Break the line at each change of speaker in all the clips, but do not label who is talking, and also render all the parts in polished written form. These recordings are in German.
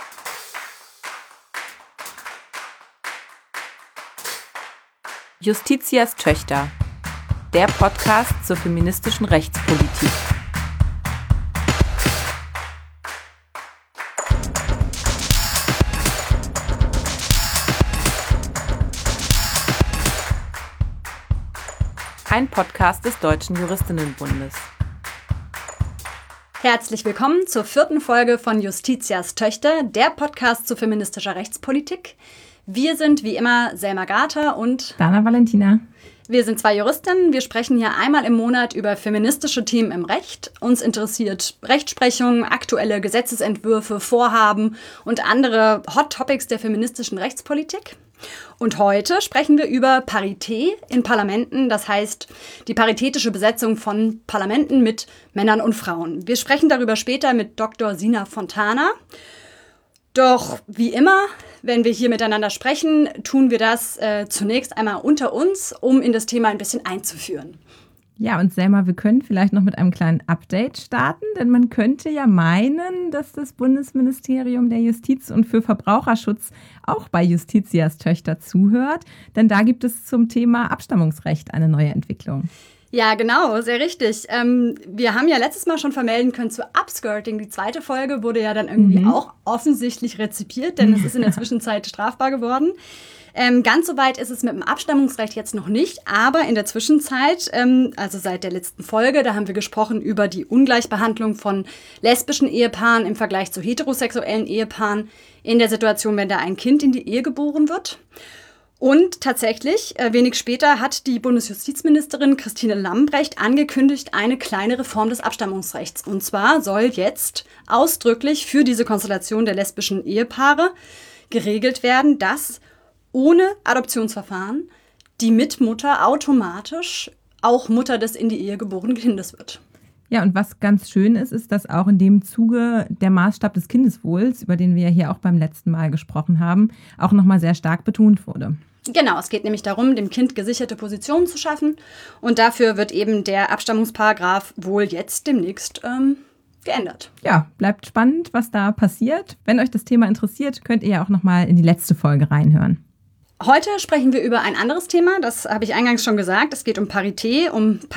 Justitias Töchter, der Podcast zur feministischen Rechtspolitik. Ein Podcast des Deutschen Juristinnenbundes.
Herzlich willkommen zur 4. Folge von Justitias Töchter, der Podcast zu feministischer Rechtspolitik. Wir sind wie immer Selma Gater und
Dana Valentina.
Wir sind 2 Juristinnen. Wir sprechen hier einmal im Monat über feministische Themen im Recht. Uns interessiert Rechtsprechung, aktuelle Gesetzesentwürfe, Vorhaben und andere Hot Topics der feministischen Rechtspolitik. Und heute sprechen wir über Parität in Parlamenten, das heißt die paritätische Besetzung von Parlamenten mit Männern und Frauen. Wir sprechen darüber später mit Dr. Sina Fontana. Doch wie immer, wenn wir hier miteinander sprechen, tun wir das zunächst einmal unter uns, um in das Thema ein bisschen einzuführen.
Ja, und Selma, wir können vielleicht noch mit einem kleinen Update starten, denn man könnte ja meinen, dass das Bundesministerium der Justiz und für Verbraucherschutz auch bei Justitias Töchter zuhört, denn da gibt es zum Thema Abstammungsrecht eine neue Entwicklung.
Ja, genau, sehr richtig. Wir haben ja letztes Mal schon vermelden können zu Upskirting. Die 2. Folge wurde ja dann irgendwie auch offensichtlich rezipiert, denn es ist in der Zwischenzeit strafbar geworden. Ganz so weit ist es mit dem Abstammungsrecht jetzt noch nicht, aber in der Zwischenzeit, also seit der letzten Folge, da haben wir gesprochen über die Ungleichbehandlung von lesbischen Ehepaaren im Vergleich zu heterosexuellen Ehepaaren in der Situation, wenn da ein Kind in die Ehe geboren wird. Und tatsächlich, wenig später hat die Bundesjustizministerin Christine Lambrecht angekündigt, eine kleine Reform des Abstammungsrechts. Und zwar soll jetzt ausdrücklich für diese Konstellation der lesbischen Ehepaare geregelt werden, dass ohne Adoptionsverfahren die Mitmutter automatisch auch Mutter des in die Ehe geborenen Kindes wird.
Ja, und was ganz schön ist, ist, dass auch in dem Zuge der Maßstab des Kindeswohls, über den wir ja hier auch beim letzten Mal gesprochen haben, auch nochmal sehr stark betont wurde.
Genau, es geht nämlich darum, dem Kind gesicherte Positionen zu schaffen. Und dafür wird eben der Abstammungsparagraf wohl jetzt demnächst geändert.
Ja, bleibt spannend, was da passiert. Wenn euch das Thema interessiert, könnt ihr ja auch nochmal in die letzte Folge reinhören.
Heute sprechen wir über ein anderes Thema, das habe ich eingangs schon gesagt. Es geht um Parität,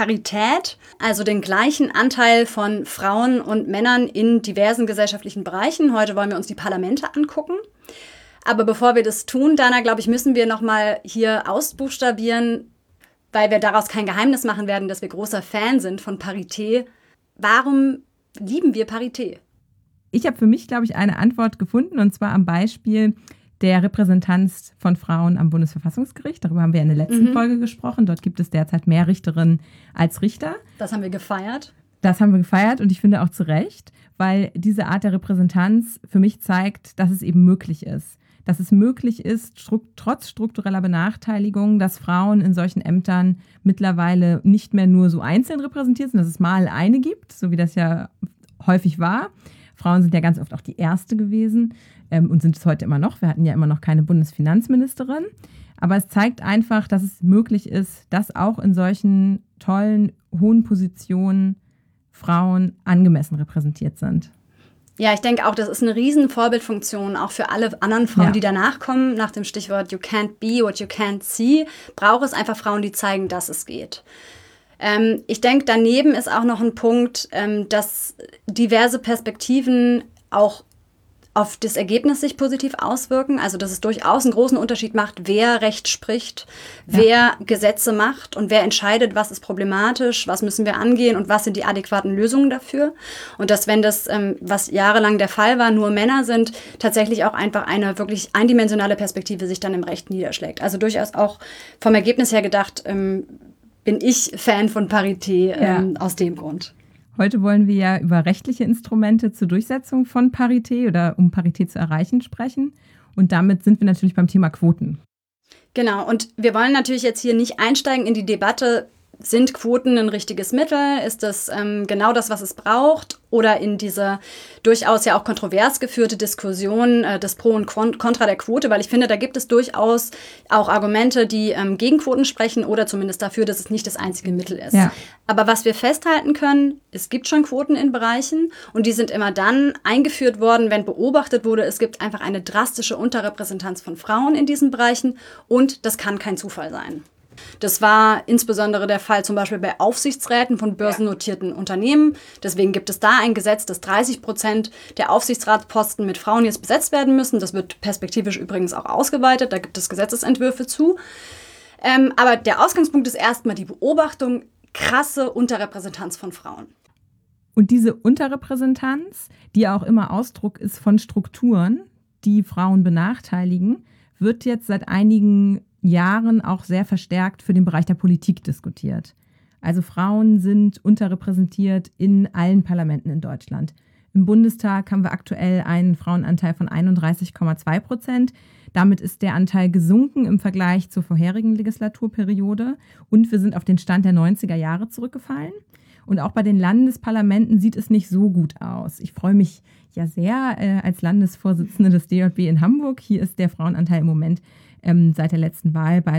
also den gleichen Anteil von Frauen und Männern in diversen gesellschaftlichen Bereichen. Heute wollen wir uns die Parlamente angucken. Aber bevor wir das tun, Dana, glaube ich, müssen wir nochmal hier ausbuchstabieren, weil wir daraus kein Geheimnis machen werden, dass wir großer Fan sind von Parität. Warum lieben wir Parität?
Ich habe für mich, glaube ich, eine Antwort gefunden, und zwar am Beispiel der Repräsentanz von Frauen am Bundesverfassungsgericht. Darüber haben wir in der letzten Folge gesprochen. Dort gibt es derzeit mehr Richterinnen als Richter.
Das haben wir gefeiert.
Und ich finde auch zu Recht, weil diese Art der Repräsentanz für mich zeigt, dass es eben möglich ist. Dass es möglich ist, trotz struktureller Benachteiligung, dass Frauen in solchen Ämtern mittlerweile nicht mehr nur so einzeln repräsentiert sind, dass es mal eine gibt, so wie das ja häufig war. Frauen sind ja ganz oft auch die Erste gewesen und sind es heute immer noch. Wir hatten ja immer noch keine Bundesfinanzministerin. Aber es zeigt einfach, dass es möglich ist, dass auch in solchen tollen, hohen Positionen Frauen angemessen repräsentiert sind.
Ja, ich denke auch, das ist eine riesen Vorbildfunktion, auch für alle anderen Frauen, die danach kommen. Nach dem Stichwort You can't be what you can't see, braucht es einfach Frauen, die zeigen, dass es geht. Ich denke, daneben ist auch noch ein Punkt, dass diverse Perspektiven auch auf das Ergebnis sich positiv auswirken. Also dass es durchaus einen großen Unterschied macht, wer Recht spricht, wer Gesetze macht und wer entscheidet, was ist problematisch, was müssen wir angehen und was sind die adäquaten Lösungen dafür. Und dass, wenn das, was jahrelang der Fall war, nur Männer sind, tatsächlich auch einfach eine wirklich eindimensionale Perspektive sich dann im Recht niederschlägt. Also durchaus auch vom Ergebnis her gedacht, bin ich Fan von Parität aus dem Grund.
Heute wollen wir ja über rechtliche Instrumente zur Durchsetzung von Parität oder um Parität zu erreichen sprechen. Und damit sind wir natürlich beim Thema Quoten.
Genau, und wir wollen natürlich jetzt hier nicht einsteigen in die Debatte, sind Quoten ein richtiges Mittel? Ist das genau das, was es braucht? Oder in diese durchaus ja auch kontrovers geführte Diskussion des Pro und Contra der Quote? Weil ich finde, da gibt es durchaus auch Argumente, die gegen Quoten sprechen oder zumindest dafür, dass es nicht das einzige Mittel ist. Ja. Aber was wir festhalten können, es gibt schon Quoten in Bereichen und die sind immer dann eingeführt worden, wenn beobachtet wurde, es gibt einfach eine drastische Unterrepräsentanz von Frauen in diesen Bereichen und das kann kein Zufall sein. Das war insbesondere der Fall zum Beispiel bei Aufsichtsräten von börsennotierten Unternehmen. Deswegen gibt es da ein Gesetz, dass 30% der Aufsichtsratsposten mit Frauen jetzt besetzt werden müssen. Das wird perspektivisch übrigens auch ausgeweitet. Da gibt es Gesetzesentwürfe zu. Aber der Ausgangspunkt ist erstmal die Beobachtung, krasse Unterrepräsentanz von Frauen.
Und diese Unterrepräsentanz, die auch immer Ausdruck ist von Strukturen, die Frauen benachteiligen, wird jetzt seit einigen Jahren auch sehr verstärkt für den Bereich der Politik diskutiert. Also Frauen sind unterrepräsentiert in allen Parlamenten in Deutschland. Im Bundestag haben wir aktuell einen Frauenanteil von 31,2%. Damit ist der Anteil gesunken im Vergleich zur vorherigen Legislaturperiode und wir sind auf den Stand der 90er Jahre zurückgefallen. Und auch bei den Landesparlamenten sieht es nicht so gut aus. Ich freue mich ja sehr als Landesvorsitzende des DJB in Hamburg. Hier ist der Frauenanteil im Moment seit der letzten Wahl bei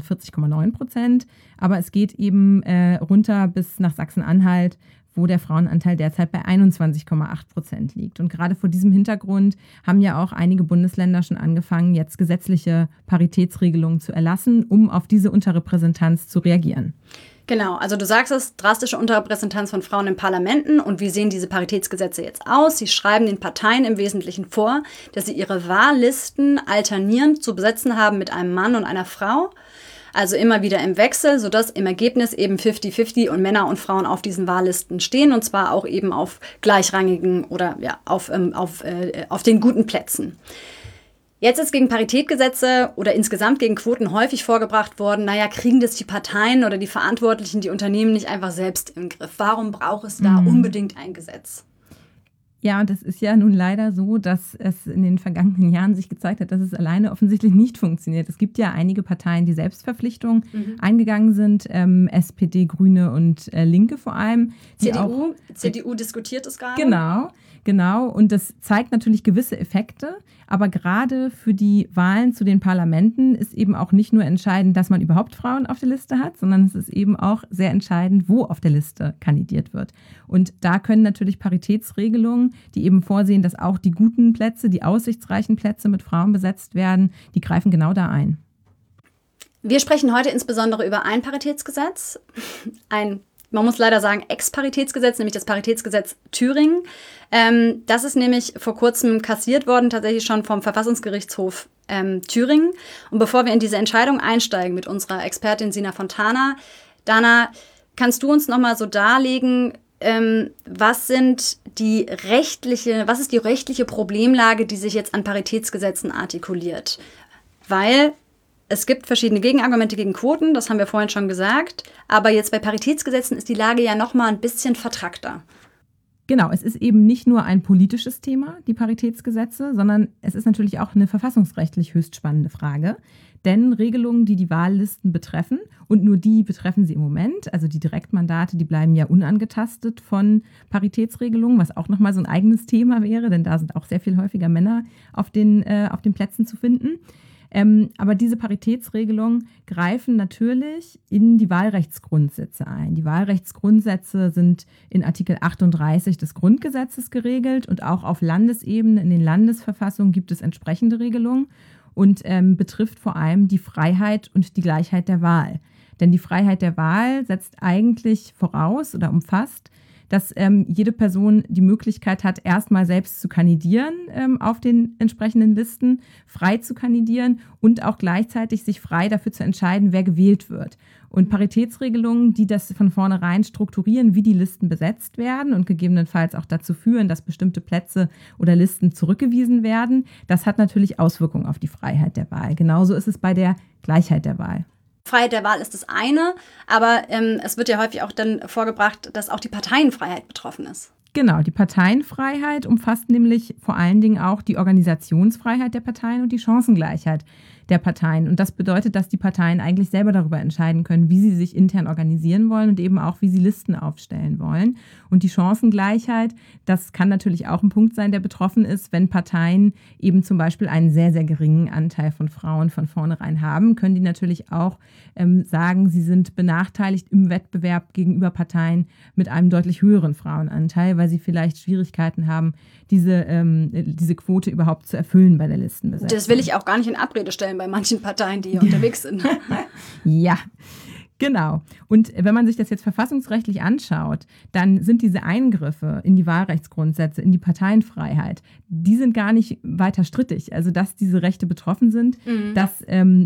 43,9%. Aber es geht eben runter bis nach Sachsen-Anhalt, wo der Frauenanteil derzeit bei 21,8% liegt. Und gerade vor diesem Hintergrund haben ja auch einige Bundesländer schon angefangen, jetzt gesetzliche Paritätsregelungen zu erlassen, um auf diese Unterrepräsentanz zu reagieren.
Genau, also du sagst es, drastische Unterrepräsentanz von Frauen in Parlamenten. Und wie sehen diese Paritätsgesetze jetzt aus? Sie schreiben den Parteien im Wesentlichen vor, dass sie ihre Wahllisten alternierend zu besetzen haben mit einem Mann und einer Frau. Also immer wieder im Wechsel, sodass im Ergebnis eben 50-50 und Männer und Frauen auf diesen Wahllisten stehen. Und zwar auch eben auf gleichrangigen oder ja, auf den guten Plätzen. Jetzt ist gegen Paritätgesetze oder insgesamt gegen Quoten häufig vorgebracht worden, kriegen das die Parteien oder die Verantwortlichen, die Unternehmen nicht einfach selbst im Griff. Warum braucht es da unbedingt ein Gesetz?
Ja, und es ist ja nun leider so, dass es in den vergangenen Jahren sich gezeigt hat, dass es alleine offensichtlich nicht funktioniert. Es gibt ja einige Parteien, die Selbstverpflichtungen eingegangen sind, SPD, Grüne und Linke vor allem.
CDU diskutiert es gerade.
Genau. Und das zeigt natürlich gewisse Effekte. Aber gerade für die Wahlen zu den Parlamenten ist eben auch nicht nur entscheidend, dass man überhaupt Frauen auf der Liste hat, sondern es ist eben auch sehr entscheidend, wo auf der Liste kandidiert wird. Und da können natürlich Paritätsregelungen, die eben vorsehen, dass auch die guten Plätze, die aussichtsreichen Plätze mit Frauen besetzt werden, die greifen genau da ein.
Wir sprechen heute insbesondere über ein Paritätsgesetz, man muss leider sagen, Ex-Paritätsgesetz, nämlich das Paritätsgesetz Thüringen. Das ist nämlich vor kurzem kassiert worden, tatsächlich schon vom Verfassungsgerichtshof Thüringen. Und bevor wir in diese Entscheidung einsteigen mit unserer Expertin Sina Fontana, Dana, kannst du uns nochmal so darlegen, was ist die rechtliche Problemlage, die sich jetzt an Paritätsgesetzen artikuliert? Weil es gibt verschiedene Gegenargumente gegen Quoten, das haben wir vorhin schon gesagt. Aber jetzt bei Paritätsgesetzen ist die Lage ja nochmal ein bisschen vertrackter.
Genau, es ist eben nicht nur ein politisches Thema, die Paritätsgesetze, sondern es ist natürlich auch eine verfassungsrechtlich höchst spannende Frage. Denn Regelungen, die die Wahllisten betreffen, und nur die betreffen sie im Moment, also die Direktmandate, die bleiben ja unangetastet von Paritätsregelungen, was auch nochmal so ein eigenes Thema wäre, denn da sind auch sehr viel häufiger Männer auf den Plätzen zu finden. Aber diese Paritätsregelungen greifen natürlich in die Wahlrechtsgrundsätze ein. Die Wahlrechtsgrundsätze sind in Artikel 38 des Grundgesetzes geregelt und auch auf Landesebene in den Landesverfassungen gibt es entsprechende Regelungen und betrifft vor allem die Freiheit und die Gleichheit der Wahl. Denn die Freiheit der Wahl setzt eigentlich voraus oder umfasst, dass jede Person die Möglichkeit hat, erstmal selbst zu kandidieren auf den entsprechenden Listen, frei zu kandidieren und auch gleichzeitig sich frei dafür zu entscheiden, wer gewählt wird. Und Paritätsregelungen, die das von vornherein strukturieren, wie die Listen besetzt werden und gegebenenfalls auch dazu führen, dass bestimmte Plätze oder Listen zurückgewiesen werden, das hat natürlich Auswirkungen auf die Freiheit der Wahl. Genauso ist es bei der Gleichheit der Wahl.
Freiheit der Wahl ist das eine, aber es wird ja häufig auch dann vorgebracht, dass auch die Parteienfreiheit betroffen ist.
Genau, die Parteienfreiheit umfasst nämlich vor allen Dingen auch die Organisationsfreiheit der Parteien und die Chancengleichheit. der Parteien. Und das bedeutet, dass die Parteien eigentlich selber darüber entscheiden können, wie sie sich intern organisieren wollen und eben auch, wie sie Listen aufstellen wollen. Und die Chancengleichheit, das kann natürlich auch ein Punkt sein, der betroffen ist. Wenn Parteien eben zum Beispiel einen sehr, sehr geringen Anteil von Frauen von vornherein haben, können die natürlich auch sagen, sie sind benachteiligt im Wettbewerb gegenüber Parteien mit einem deutlich höheren Frauenanteil, weil sie vielleicht Schwierigkeiten haben, diese Quote überhaupt zu erfüllen bei der Listenbesetzung.
Das will ich auch gar nicht in Abrede stellen bei manchen Parteien, die hier unterwegs sind.
Ja, genau. Und wenn man sich das jetzt verfassungsrechtlich anschaut, dann sind diese Eingriffe in die Wahlrechtsgrundsätze, in die Parteienfreiheit, die sind gar nicht weiter strittig. Also, dass diese Rechte betroffen sind, das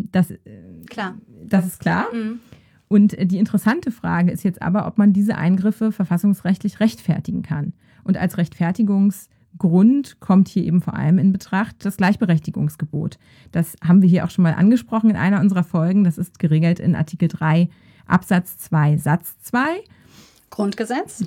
ist klar. Mhm. Und die interessante Frage ist jetzt aber, ob man diese Eingriffe verfassungsrechtlich rechtfertigen kann. Und als Rechtfertigungsgrund kommt hier eben vor allem in Betracht das Gleichberechtigungsgebot. Das haben wir hier auch schon mal angesprochen in einer unserer Folgen. Das ist geregelt in Artikel 3 Absatz 2 Satz 2
Grundgesetz.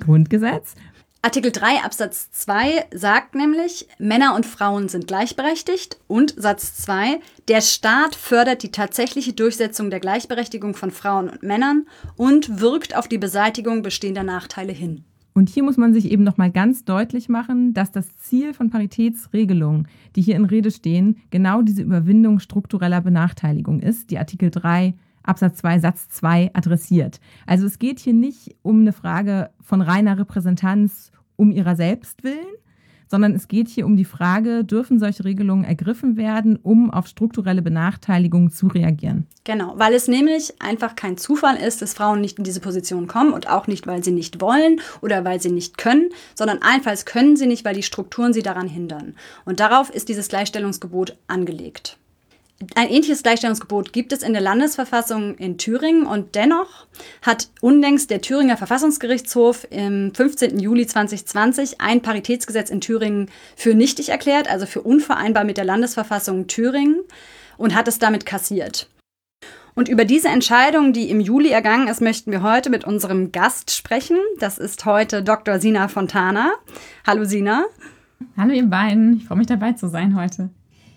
Artikel
3 Absatz 2 sagt nämlich, Männer und Frauen sind gleichberechtigt. Und Satz 2, der Staat fördert die tatsächliche Durchsetzung der Gleichberechtigung von Frauen und Männern und wirkt auf die Beseitigung bestehender Nachteile hin.
Und hier muss man sich eben nochmal ganz deutlich machen, dass das Ziel von Paritätsregelungen, die hier in Rede stehen, genau diese Überwindung struktureller Benachteiligung ist, die Artikel 3 Absatz 2 Satz 2 adressiert. Also es geht hier nicht um eine Frage von reiner Repräsentanz um ihrer selbst willen, sondern es geht hier um die Frage, dürfen solche Regelungen ergriffen werden, um auf strukturelle Benachteiligungen zu reagieren?
Genau, weil es nämlich einfach kein Zufall ist, dass Frauen nicht in diese Position kommen und auch nicht, weil sie nicht wollen oder weil sie nicht können, sondern einfach können sie nicht, weil die Strukturen sie daran hindern. Und darauf ist dieses Gleichstellungsgebot angelegt. Ein ähnliches Gleichstellungsgebot gibt es in der Landesverfassung in Thüringen und dennoch hat unlängst der Thüringer Verfassungsgerichtshof im 15. Juli 2020 ein Paritätsgesetz in Thüringen für nichtig erklärt, also für unvereinbar mit der Landesverfassung Thüringen und hat es damit kassiert. Und über diese Entscheidung, die im Juli ergangen ist, möchten wir heute mit unserem Gast sprechen. Das ist heute Dr. Sina Fontana. Hallo Sina.
Hallo ihr beiden, ich freue mich dabei zu sein heute.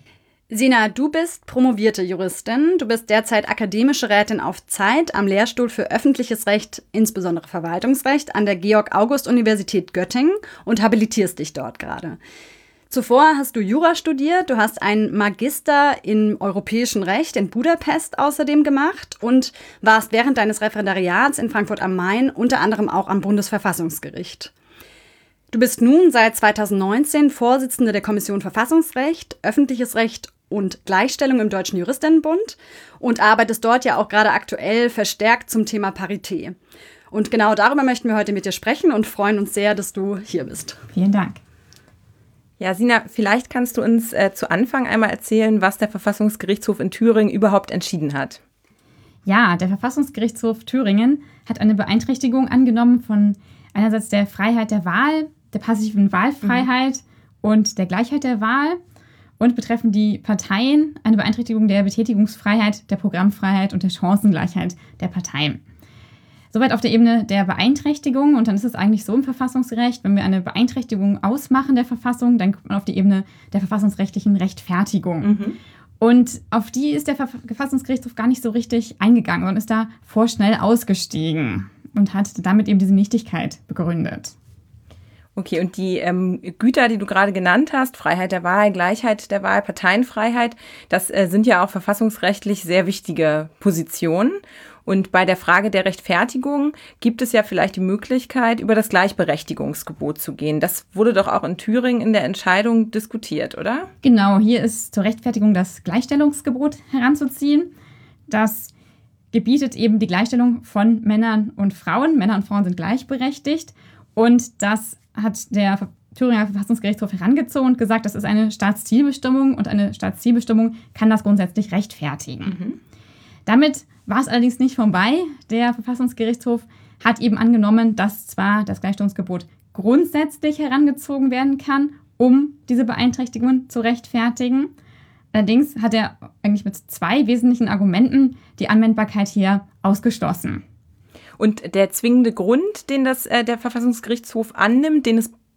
Sina, du bist promovierte Juristin. Du bist derzeit akademische Rätin auf Zeit am Lehrstuhl für öffentliches Recht, insbesondere Verwaltungsrecht, an der Georg-August-Universität Göttingen und habilitierst dich dort gerade. Zuvor hast du Jura studiert, du hast einen Magister in europäischem Recht in Budapest außerdem gemacht und warst während deines Referendariats in Frankfurt am Main unter anderem auch am Bundesverfassungsgericht. Du bist nun seit 2019 Vorsitzende der Kommission Verfassungsrecht, öffentliches Recht und Gleichstellung im Deutschen Juristinnenbund und arbeitest dort ja auch gerade aktuell verstärkt zum Thema Parität. Und genau darüber möchten wir heute mit dir sprechen und freuen uns sehr, dass du hier bist.
Vielen Dank.
Ja, Sina, vielleicht kannst du uns zu Anfang einmal erzählen, was der Verfassungsgerichtshof in Thüringen überhaupt entschieden hat.
Ja, der Verfassungsgerichtshof Thüringen hat eine Beeinträchtigung angenommen von einerseits der Freiheit der Wahl, der passiven Wahlfreiheit und der Gleichheit der Wahl und betreffen die Parteien eine Beeinträchtigung der Betätigungsfreiheit, der Programmfreiheit und der Chancengleichheit der Parteien. Soweit auf der Ebene der Beeinträchtigung. Und dann ist es eigentlich so im Verfassungsrecht, wenn wir eine Beeinträchtigung ausmachen der Verfassung, dann kommt man auf die Ebene der verfassungsrechtlichen Rechtfertigung. Und auf die ist der Verfassungsgerichtshof gar nicht so richtig eingegangen und ist da vorschnell ausgestiegen und hat damit eben diese Nichtigkeit begründet.
Okay, und die Güter, die du gerade genannt hast, Freiheit der Wahl, Gleichheit der Wahl, Parteienfreiheit, das sind ja auch verfassungsrechtlich sehr wichtige Positionen. Und bei der Frage der Rechtfertigung gibt es ja vielleicht die Möglichkeit, über das Gleichberechtigungsgebot zu gehen. Das wurde doch auch in Thüringen in der Entscheidung diskutiert, oder?
Genau, hier ist zur Rechtfertigung das Gleichstellungsgebot heranzuziehen. Das gebietet eben die Gleichstellung von Männern und Frauen. Männer und Frauen sind gleichberechtigt. Und das hat der Thüringer Verfassungsgerichtshof herangezogen und gesagt, das ist eine Staatszielbestimmung und eine Staatszielbestimmung kann das grundsätzlich rechtfertigen. Damit war es allerdings nicht vorbei. Der Verfassungsgerichtshof hat eben angenommen, dass zwar das Gleichstellungsgebot grundsätzlich herangezogen werden kann, um diese Beeinträchtigungen zu rechtfertigen. Allerdings hat er eigentlich mit 2 wesentlichen Argumenten die Anwendbarkeit hier ausgeschlossen.
Und der zwingende Grund, den der Verfassungsgerichtshof annimmt, den es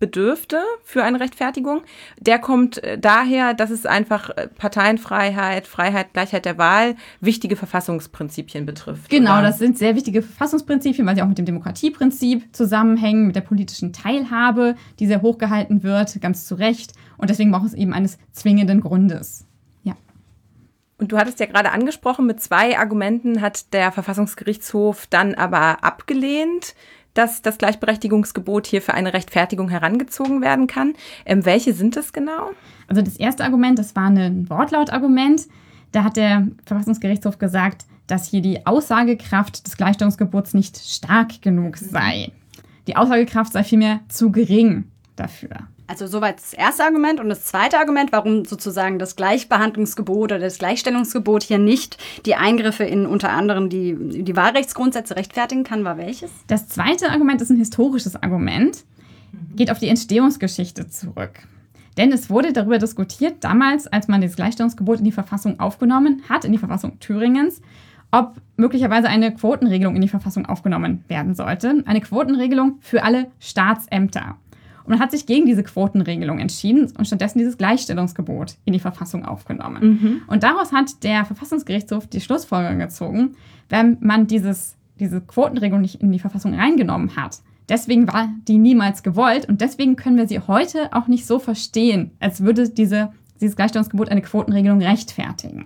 bedürfte für eine Rechtfertigung. Der kommt daher, dass es einfach Parteienfreiheit, Freiheit, Gleichheit der Wahl, wichtige Verfassungsprinzipien betrifft.
Genau,
oder?
Das sind sehr wichtige Verfassungsprinzipien, weil sie auch mit dem Demokratieprinzip zusammenhängen, mit der politischen Teilhabe, die sehr hochgehalten wird, ganz zu Recht. Und deswegen braucht es eben eines zwingenden Grundes. Ja.
Und du hattest ja gerade angesprochen, mit 2 Argumenten hat der Verfassungsgerichtshof dann aber abgelehnt, dass das Gleichberechtigungsgebot hier für eine Rechtfertigung herangezogen werden kann. Welche sind das genau?
Also das erste Argument, das war ein Wortlautargument. Da hat der Verfassungsgerichtshof gesagt, dass hier die Aussagekraft des Gleichstellungsgebots nicht stark genug sei. Die Aussagekraft sei vielmehr zu gering dafür.
Also soweit das erste Argument. Und das zweite Argument, warum sozusagen das Gleichbehandlungsgebot oder das Gleichstellungsgebot hier nicht die Eingriffe in unter anderem die Wahlrechtsgrundsätze rechtfertigen kann, war welches?
Das zweite Argument ist ein historisches Argument, geht auf die Entstehungsgeschichte zurück. Denn es wurde darüber diskutiert, damals, als man das Gleichstellungsgebot in die Verfassung aufgenommen hat, in die Verfassung Thüringens, ob möglicherweise eine Quotenregelung in die Verfassung aufgenommen werden sollte. Eine Quotenregelung für alle Staatsämter. Und man hat sich gegen diese Quotenregelung entschieden und stattdessen dieses Gleichstellungsgebot in die Verfassung aufgenommen. Und daraus hat der Verfassungsgerichtshof die Schlussfolgerung gezogen, wenn man diese Quotenregelung nicht in die Verfassung reingenommen hat. Deswegen war die niemals gewollt und deswegen können wir sie heute auch nicht so verstehen, als würde dieses Gleichstellungsgebot eine Quotenregelung rechtfertigen.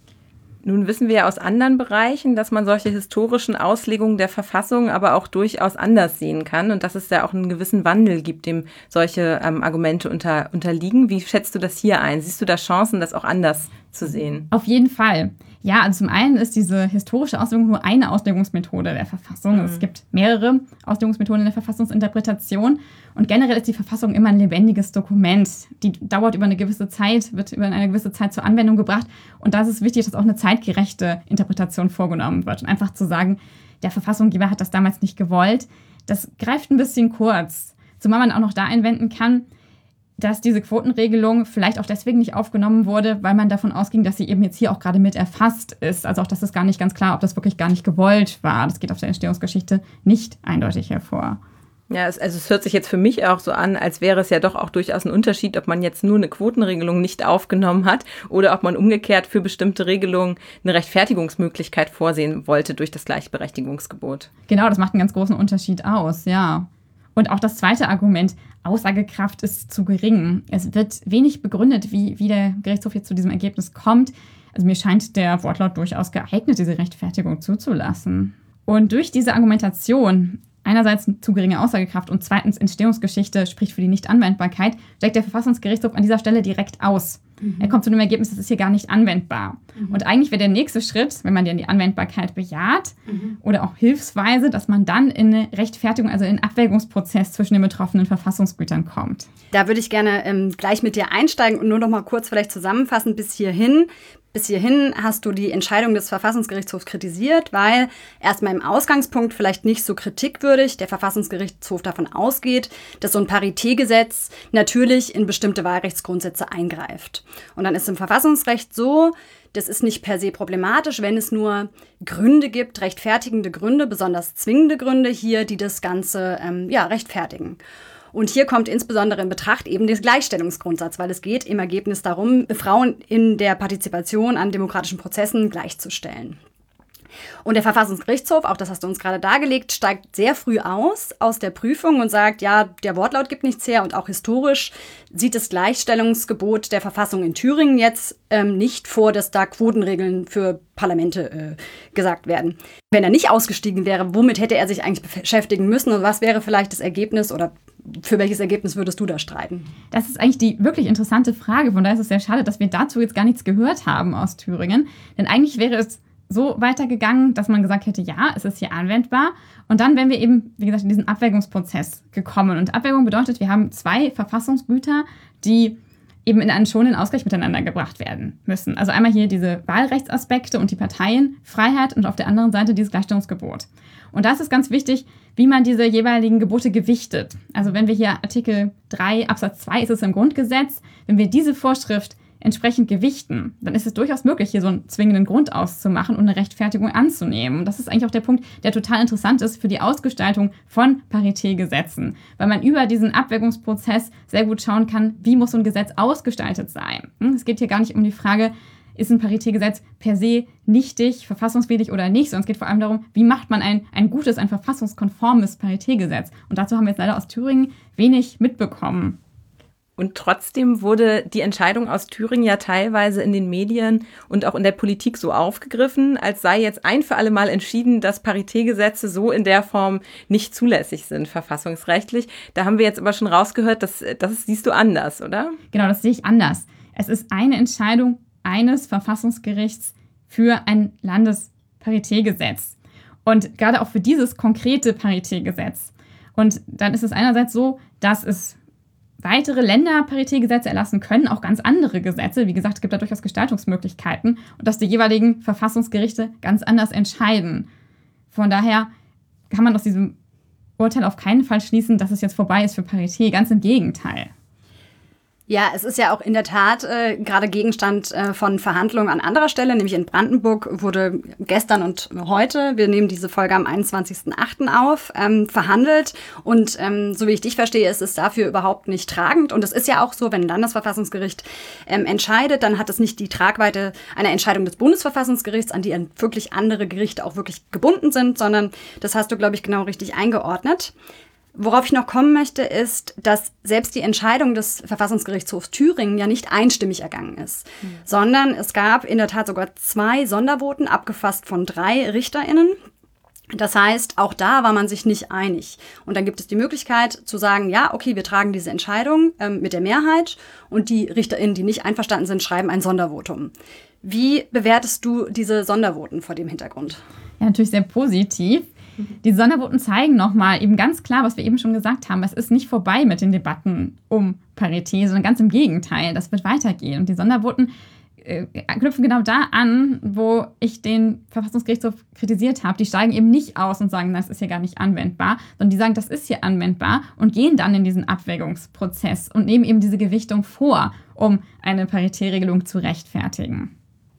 Nun wissen wir ja aus anderen Bereichen, dass man solche historischen Auslegungen der Verfassung aber auch durchaus anders sehen kann und dass es da auch einen gewissen Wandel gibt, dem solche Argumente unterliegen. Wie schätzt du das hier ein? Siehst du da Chancen, das auch anders zu sehen?
Auf jeden Fall. Ja, also zum einen ist diese historische Auslegung nur eine Auslegungsmethode der Verfassung. Es gibt mehrere Auslegungsmethoden in der Verfassungsinterpretation. Und generell ist die Verfassung immer ein lebendiges Dokument. Die dauert über eine gewisse Zeit, wird über eine gewisse Zeit zur Anwendung gebracht. Und da ist es wichtig, dass auch eine zeitgerechte Interpretation vorgenommen wird. Und einfach zu sagen, der Verfassungsgeber hat das damals nicht gewollt, das greift ein bisschen kurz. Zumal man auch noch da einwenden kann, dass diese Quotenregelung vielleicht auch deswegen nicht aufgenommen wurde, weil man davon ausging, dass sie eben jetzt hier auch gerade mit erfasst ist. Also auch das ist gar nicht ganz klar, ob das wirklich gar nicht gewollt war. Das geht auf der Entstehungsgeschichte nicht eindeutig hervor.
Ja, es hört sich jetzt für mich auch so an, als wäre es ja doch auch durchaus ein Unterschied, ob man jetzt nur eine Quotenregelung nicht aufgenommen hat oder ob man umgekehrt für bestimmte Regelungen eine Rechtfertigungsmöglichkeit vorsehen wollte durch das Gleichberechtigungsgebot.
Genau, das macht einen ganz großen Unterschied aus, ja. Und auch das zweite Argument, Aussagekraft ist zu gering. Es wird wenig begründet, wie der Gerichtshof jetzt zu diesem Ergebnis kommt. Also mir scheint der Wortlaut durchaus geeignet, diese Rechtfertigung zuzulassen. Und durch diese Argumentation, einerseits zu geringe Aussagekraft und zweitens Entstehungsgeschichte, spricht für die Nichtanwendbarkeit, steigt der Verfassungsgerichtshof an dieser Stelle direkt aus. Er kommt zu dem Ergebnis, das ist hier gar nicht anwendbar. Und eigentlich wäre der nächste Schritt, wenn man dann die Anwendbarkeit bejaht oder auch hilfsweise, dass man dann in eine Rechtfertigung, also in einen Abwägungsprozess zwischen den betroffenen Verfassungsgütern kommt.
Da würde ich gerne gleich mit dir einsteigen und nur noch mal kurz vielleicht zusammenfassen bis hierhin. Bis hierhin hast du die Entscheidung des Verfassungsgerichtshofs kritisiert, weil erstmal im Ausgangspunkt vielleicht nicht so kritikwürdig der Verfassungsgerichtshof davon ausgeht, dass so ein Paritätgesetz natürlich in bestimmte Wahlrechtsgrundsätze eingreift. Und dann ist im Verfassungsrecht so, das ist nicht per se problematisch, wenn es nur Gründe gibt, rechtfertigende Gründe, besonders zwingende Gründe hier, die das Ganze rechtfertigen. Und hier kommt insbesondere in Betracht eben der Gleichstellungsgrundsatz, weil es geht im Ergebnis darum, Frauen in der Partizipation an demokratischen Prozessen gleichzustellen. Und der Verfassungsgerichtshof, auch das hast du uns gerade dargelegt, steigt sehr früh aus der Prüfung und sagt, ja, der Wortlaut gibt nichts her und auch historisch sieht das Gleichstellungsgebot der Verfassung in Thüringen jetzt nicht vor, dass da Quotenregeln für Parlamente gesagt werden. Wenn er nicht ausgestiegen wäre, womit hätte er sich eigentlich beschäftigen müssen und was wäre vielleicht das Ergebnis oder für welches Ergebnis würdest du da streiten?
Das ist eigentlich die wirklich interessante Frage. Von daher ist es sehr schade, dass wir dazu jetzt gar nichts gehört haben aus Thüringen. Denn eigentlich wäre es so weitergegangen, dass man gesagt hätte, ja, es ist hier anwendbar. Und dann wären wir eben, wie gesagt, in diesen Abwägungsprozess gekommen. Und Abwägung bedeutet, wir haben zwei Verfassungsgüter, die eben in einen schonenden Ausgleich miteinander gebracht werden müssen. Also einmal hier diese Wahlrechtsaspekte und die Parteienfreiheit und auf der anderen Seite dieses Gleichstellungsgebot. Und da ist es ganz wichtig, wie man diese jeweiligen Gebote gewichtet. Also wenn wir hier Artikel 3 Absatz 2 ist es im Grundgesetz, wenn wir diese Vorschrift entsprechend gewichten, dann ist es durchaus möglich, hier so einen zwingenden Grund auszumachen und eine Rechtfertigung anzunehmen. Und das ist eigentlich auch der Punkt, der total interessant ist für die Ausgestaltung von Paritätgesetzen, weil man über diesen Abwägungsprozess sehr gut schauen kann, wie muss so ein Gesetz ausgestaltet sein. Es geht hier gar nicht um die Frage, ist ein Paritätgesetz per se nichtig, verfassungswidrig oder nicht, sondern es geht vor allem darum, wie macht man ein gutes, ein verfassungskonformes Paritätgesetz. Und dazu haben wir jetzt leider aus Thüringen wenig mitbekommen.
Und trotzdem wurde die Entscheidung aus Thüringen ja teilweise in den Medien und auch in der Politik so aufgegriffen, als sei jetzt ein für alle Mal entschieden, dass Paritätgesetze so in der Form nicht zulässig sind, verfassungsrechtlich. Da haben wir jetzt aber schon rausgehört, das siehst du anders, oder?
Genau, das sehe ich anders. Es ist eine Entscheidung eines Verfassungsgerichts für ein Landesparitätgesetz. Und gerade auch für dieses konkrete Paritätgesetz. Und dann ist es einerseits so, dass es weitere Länder Paritätgesetze erlassen können, auch ganz andere Gesetze. Wie gesagt, es gibt da durchaus Gestaltungsmöglichkeiten und dass die jeweiligen Verfassungsgerichte ganz anders entscheiden. Von daher kann man aus diesem Urteil auf keinen Fall schließen, dass es jetzt vorbei ist für Parität. Ganz im Gegenteil.
Ja, es ist ja auch in der Tat gerade Gegenstand von Verhandlungen an anderer Stelle, nämlich in Brandenburg wurde gestern und heute, wir nehmen diese Folge am 21.08. auf, verhandelt. Und so wie ich dich verstehe, ist es dafür überhaupt nicht tragend. Und es ist ja auch so, wenn ein Landesverfassungsgericht entscheidet, dann hat es nicht die Tragweite einer Entscheidung des Bundesverfassungsgerichts, an die wirklich andere Gerichte auch wirklich gebunden sind, sondern das hast du, glaube ich, genau richtig eingeordnet. Worauf ich noch kommen möchte, ist, dass selbst die Entscheidung des Verfassungsgerichtshofs Thüringen ja nicht einstimmig ergangen ist, sondern es gab in der Tat sogar 2 Sondervoten, abgefasst von 3 RichterInnen. Das heißt, auch da war man sich nicht einig. Und dann gibt es die Möglichkeit zu sagen, ja, okay, wir tragen diese Entscheidung mit der Mehrheit und die RichterInnen, die nicht einverstanden sind, schreiben ein Sondervotum. Wie bewertest du diese Sondervoten vor dem Hintergrund?
Ja, natürlich sehr positiv. Die Sondervoten zeigen nochmal eben ganz klar, was wir eben schon gesagt haben. Es ist nicht vorbei mit den Debatten um Parität, sondern ganz im Gegenteil. Das wird weitergehen. Und die Sondervoten knüpfen genau da an, wo ich den Verfassungsgerichtshof kritisiert habe. Die steigen eben nicht aus und sagen, das ist hier gar nicht anwendbar, sondern die sagen, das ist hier anwendbar und gehen dann in diesen Abwägungsprozess und nehmen eben diese Gewichtung vor, um eine Paritätregelung zu rechtfertigen.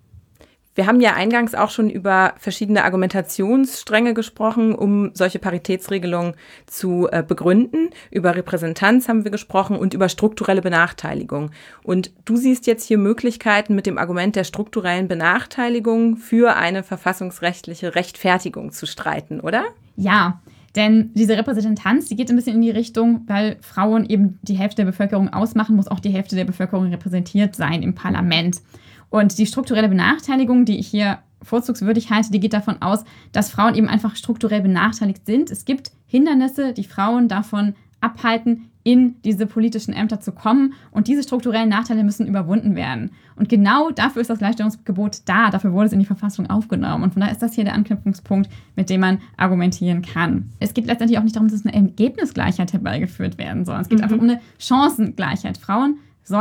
Wir haben ja eingangs auch schon über verschiedene Argumentationsstränge gesprochen, um solche Paritätsregelungen zu begründen. Über Repräsentanz haben wir gesprochen und über strukturelle Benachteiligung. Und du siehst jetzt hier Möglichkeiten mit dem Argument der strukturellen Benachteiligung für eine verfassungsrechtliche Rechtfertigung zu streiten, oder?
Ja, denn diese Repräsentanz, die geht ein bisschen in die Richtung, weil Frauen eben die Hälfte der Bevölkerung ausmachen, muss auch die Hälfte der Bevölkerung repräsentiert sein im Parlament. Und die strukturelle Benachteiligung, die ich hier vorzugswürdig halte, die geht davon aus, dass Frauen eben einfach strukturell benachteiligt sind. Es gibt Hindernisse, die Frauen davon abhalten, in diese politischen Ämter zu kommen. Und diese strukturellen Nachteile müssen überwunden werden. Und genau dafür ist das Gleichstellungsgebot da. Dafür wurde es in die Verfassung aufgenommen. Und von daher ist das hier der Anknüpfungspunkt, mit dem man argumentieren kann. Es geht letztendlich auch nicht darum, dass eine Ergebnisgleichheit herbeigeführt werden soll. Es geht einfach um eine Chancengleichheit. Frauen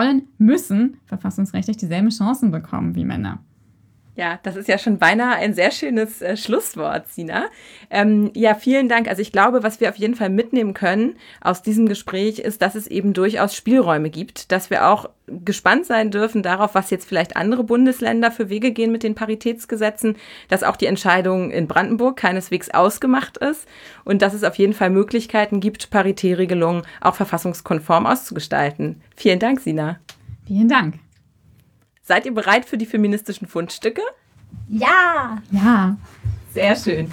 müssen verfassungsrechtlich dieselben Chancen bekommen wie Männer.
Ja, das ist ja schon beinahe ein sehr schönes Schlusswort, Sina. Ja, vielen Dank. Also ich glaube, was wir auf jeden Fall mitnehmen können aus diesem Gespräch ist, dass es eben durchaus Spielräume gibt, dass wir auch gespannt sein dürfen darauf, was jetzt vielleicht andere Bundesländer für Wege gehen mit den Paritätsgesetzen, dass auch die Entscheidung in Brandenburg keineswegs ausgemacht ist und dass es auf jeden Fall Möglichkeiten gibt, Paritätregelungen auch verfassungskonform auszugestalten. Vielen Dank, Sina.
Vielen Dank.
Seid ihr bereit für die feministischen Fundstücke?
Ja!
Ja.
Sehr schön.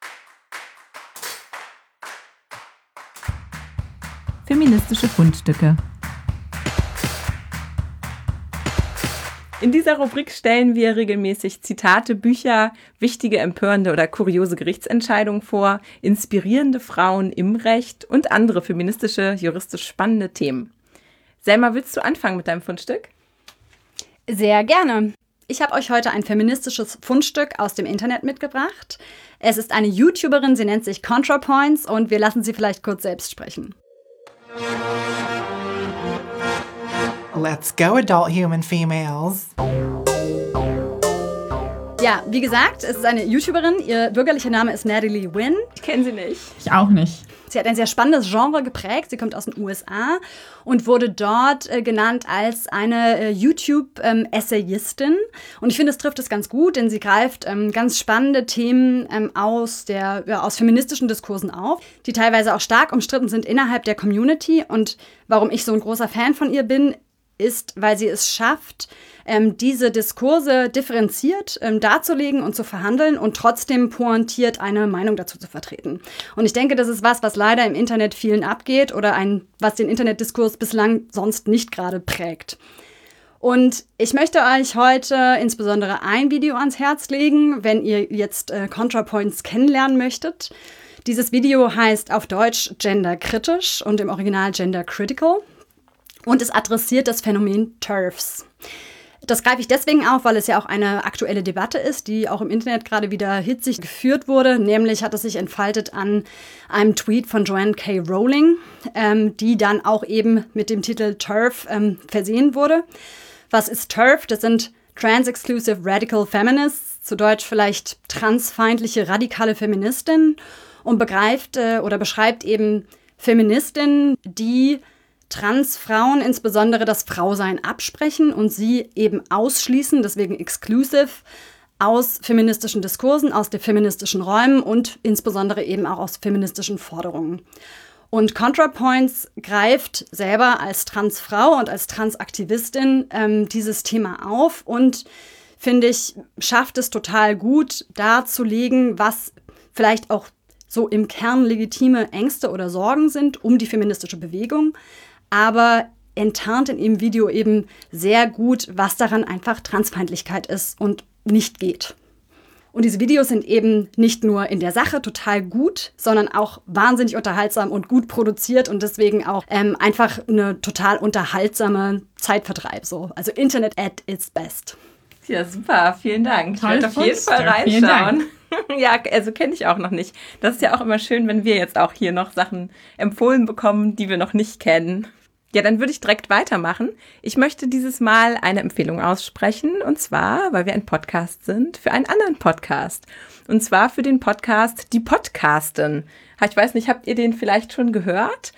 Feministische Fundstücke.
In dieser Rubrik stellen wir regelmäßig Zitate, Bücher, wichtige, empörende oder kuriose Gerichtsentscheidungen vor, inspirierende Frauen im Recht und andere feministische, juristisch spannende Themen. Selma, willst du anfangen mit deinem Fundstück?
Sehr gerne. Ich habe euch heute ein feministisches Fundstück aus dem Internet mitgebracht. Es ist eine YouTuberin, sie nennt sich ContraPoints und wir lassen sie vielleicht kurz selbst sprechen.
Let's go, adult human females.
Ja, wie gesagt, es ist eine YouTuberin. Ihr bürgerlicher Name ist Natalie Wynn.
Ich kenne sie nicht.
Ich auch nicht.
Sie hat ein sehr spannendes Genre geprägt. Sie kommt aus den USA und wurde dort genannt als eine YouTube-Essayistin. Und ich finde, es trifft es ganz gut, denn sie greift ganz spannende Themen aus feministischen Diskursen auf, die teilweise auch stark umstritten sind innerhalb der Community. Und warum ich so ein großer Fan von ihr bin, ist, weil sie es schafft, diese Diskurse differenziert darzulegen und zu verhandeln und trotzdem pointiert eine Meinung dazu zu vertreten. Und ich denke, das ist was leider im Internet vielen abgeht oder was den Internetdiskurs bislang sonst nicht gerade prägt. Und ich möchte euch heute insbesondere ein Video ans Herz legen, wenn ihr jetzt ContraPoints kennenlernen möchtet. Dieses Video heißt auf Deutsch genderkritisch und im Original gendercritical und es adressiert das Phänomen TERFs. Das greife ich deswegen auf, weil es ja auch eine aktuelle Debatte ist, die auch im Internet gerade wieder hitzig geführt wurde. Nämlich hat es sich entfaltet an einem Tweet von Joanne K. Rowling, die dann auch eben mit dem Titel TERF versehen wurde. Was ist TERF? Das sind Trans-Exclusive Radical Feminists, zu Deutsch vielleicht transfeindliche radikale Feministinnen, und beschreibt eben Feministinnen, die Transfrauen insbesondere das Frausein absprechen und sie eben ausschließen, deswegen exclusive, aus feministischen Diskursen, aus den feministischen Räumen und insbesondere eben auch aus feministischen Forderungen. Und ContraPoints greift selber als Transfrau und als Transaktivistin dieses Thema auf und, finde ich, schafft es total gut darzulegen, was vielleicht auch so im Kern legitime Ängste oder Sorgen sind um die feministische Bewegung, aber enttarnt in ihrem Video eben sehr gut, was daran einfach Transfeindlichkeit ist und nicht geht. Und diese Videos sind eben nicht nur in der Sache total gut, sondern auch wahnsinnig unterhaltsam und gut produziert und deswegen auch einfach eine total unterhaltsame Zeitvertreib. So. Also Internet at its best.
Ja, super. Vielen Dank. Ich
Toll,
werde auf jeden Fall reinschauen. Ja, also kenne ich auch noch nicht. Das ist ja auch immer schön, wenn wir jetzt auch hier noch Sachen empfohlen bekommen, die wir noch nicht kennen. Ja, dann würde ich direkt weitermachen. Ich möchte dieses Mal eine Empfehlung aussprechen, und zwar, weil wir ein Podcast sind, für einen anderen Podcast. Und zwar für den Podcast Die Podcasten. Ich weiß nicht, habt ihr den vielleicht schon gehört?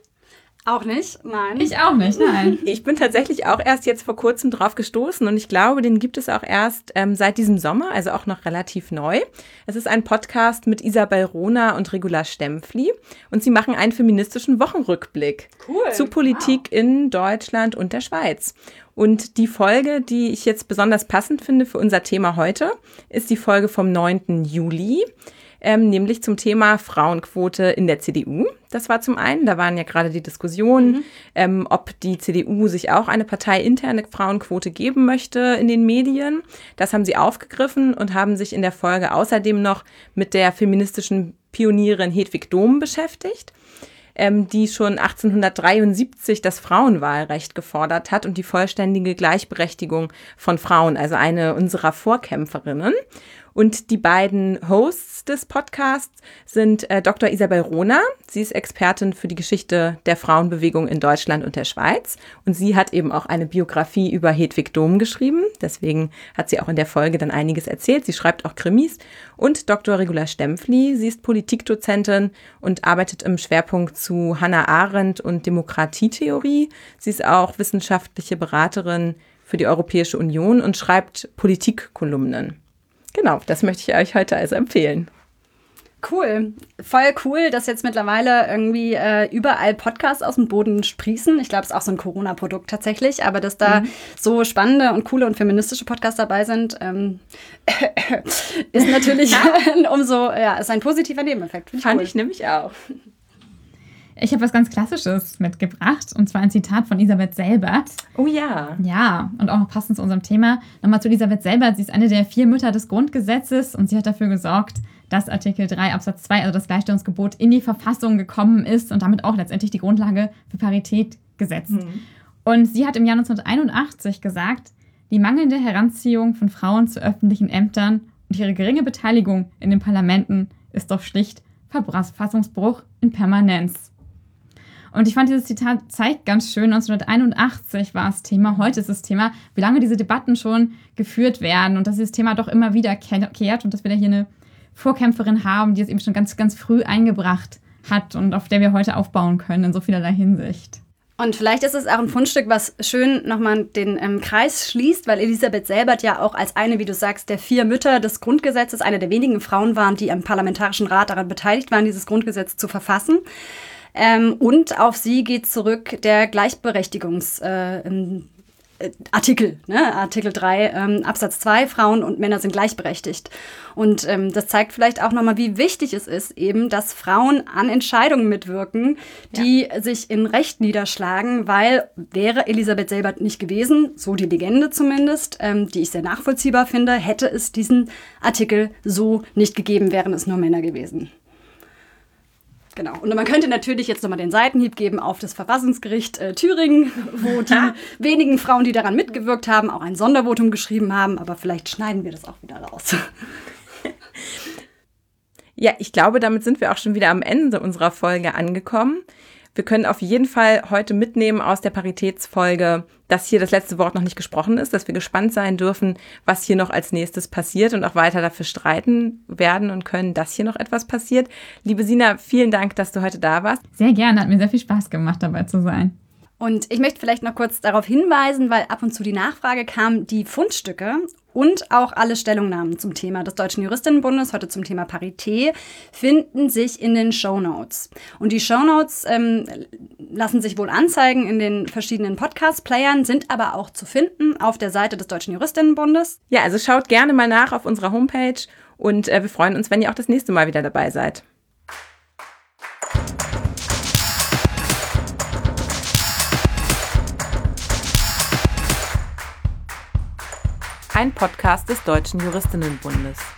Auch nicht? Nein.
Ich auch nicht, nein.
Ich bin tatsächlich auch erst jetzt vor kurzem drauf gestoßen und ich glaube, den gibt es auch erst seit diesem Sommer, also auch noch relativ neu. Es ist ein Podcast mit Isabel Rohner und Regula Stempfli und sie machen einen feministischen Wochenrückblick zu Politik in Deutschland und der Schweiz. Und die Folge, die ich jetzt besonders passend finde für unser Thema heute, ist die Folge vom 9. Juli. Nämlich zum Thema Frauenquote in der CDU. Das war zum einen, da waren ja gerade die Diskussionen, ob die CDU sich auch eine parteiinterne Frauenquote geben möchte in den Medien. Das haben sie aufgegriffen und haben sich in der Folge außerdem noch mit der feministischen Pionierin Hedwig Dohm beschäftigt, die schon 1873 das Frauenwahlrecht gefordert hat und die vollständige Gleichberechtigung von Frauen, also eine unserer Vorkämpferinnen. Und die beiden Hosts des Podcasts sind Dr. Isabel Rohner. Sie ist Expertin für die Geschichte der Frauenbewegung in Deutschland und der Schweiz. Und sie hat eben auch eine Biografie über Hedwig Dohm geschrieben. Deswegen hat sie auch in der Folge dann einiges erzählt. Sie schreibt auch Krimis. Und Dr. Regula Stempfli. Sie ist Politikdozentin und arbeitet im Schwerpunkt zu Hannah Arendt und Demokratietheorie. Sie ist auch wissenschaftliche Beraterin für die Europäische Union und schreibt Politikkolumnen. Genau, das möchte ich euch heute also empfehlen.
Cool. Voll cool, dass jetzt mittlerweile irgendwie überall Podcasts aus dem Boden sprießen. Ich glaube, es ist auch so ein Corona-Produkt tatsächlich, aber dass da so spannende und coole und feministische Podcasts dabei sind, ist natürlich ist ein positiver Nebeneffekt.
Fand ich nämlich auch.
Ich habe was ganz Klassisches mitgebracht, und zwar ein Zitat von Elisabeth Selbert.
Oh ja.
Ja, und auch noch passend zu unserem Thema. Nochmal zu Elisabeth Selbert. Sie ist eine der 4 Mütter des Grundgesetzes und sie hat dafür gesorgt, dass Artikel 3 Absatz 2, also das Gleichstellungsgebot, in die Verfassung gekommen ist und damit auch letztendlich die Grundlage für Parität gesetzt. Und sie hat im Jahr 1981 gesagt, die mangelnde Heranziehung von Frauen zu öffentlichen Ämtern und ihre geringe Beteiligung in den Parlamenten ist doch schlicht Verfassungsbruch in Permanenz. Und ich fand, dieses Zitat zeigt ganz schön, 1981 war das Thema, heute ist das Thema, wie lange diese Debatten schon geführt werden und dass dieses Thema doch immer wieder kehrt und dass wir da hier eine Vorkämpferin haben, die es eben schon ganz, ganz früh eingebracht hat und auf der wir heute aufbauen können in so vielerlei Hinsicht.
Und vielleicht ist es auch ein Fundstück, was schön nochmal den Kreis schließt, weil Elisabeth Selbert ja auch als eine, wie du sagst, der 4 Mütter des Grundgesetzes, eine der wenigen Frauen waren, die am Parlamentarischen Rat daran beteiligt waren, dieses Grundgesetz zu verfassen. Und auf sie geht zurück der Gleichberechtigungsartikel, Artikel 3 Absatz 2, Frauen und Männer sind gleichberechtigt. Und das zeigt vielleicht auch nochmal, wie wichtig es ist eben, dass Frauen an Entscheidungen mitwirken, die sich in Recht niederschlagen, weil wäre Elisabeth Selbert nicht gewesen, so die Legende zumindest, die ich sehr nachvollziehbar finde, hätte es diesen Artikel so nicht gegeben, wären es nur Männer gewesen. Genau. Und man könnte natürlich jetzt nochmal den Seitenhieb geben auf das Verfassungsgericht Thüringen, wo die wenigen Frauen, die daran mitgewirkt haben, auch ein Sondervotum geschrieben haben. Aber vielleicht schneiden wir das auch wieder raus.
Ja, ich glaube, damit sind wir auch schon wieder am Ende unserer Folge angekommen. Wir können auf jeden Fall heute mitnehmen aus der Paritätsfolge, dass hier das letzte Wort noch nicht gesprochen ist, dass wir gespannt sein dürfen, was hier noch als nächstes passiert und auch weiter dafür streiten werden und können, dass hier noch etwas passiert. Liebe Sina, vielen Dank, dass du heute da warst.
Sehr gerne, hat mir sehr viel Spaß gemacht, dabei zu sein.
Und ich möchte vielleicht noch kurz darauf hinweisen, weil ab und zu die Nachfrage kam, die Fundstücke und auch alle Stellungnahmen zum Thema des Deutschen Juristinnenbundes, heute zum Thema Parität, finden sich in den Shownotes. Und die Shownotes lassen sich wohl anzeigen in den verschiedenen Podcast-Playern, sind aber auch zu finden auf der Seite des Deutschen Juristinnenbundes.
Ja, also schaut gerne mal nach auf unserer Homepage und wir freuen uns, wenn ihr auch das nächste Mal wieder dabei seid. Ein Podcast des Deutschen Juristinnenbundes.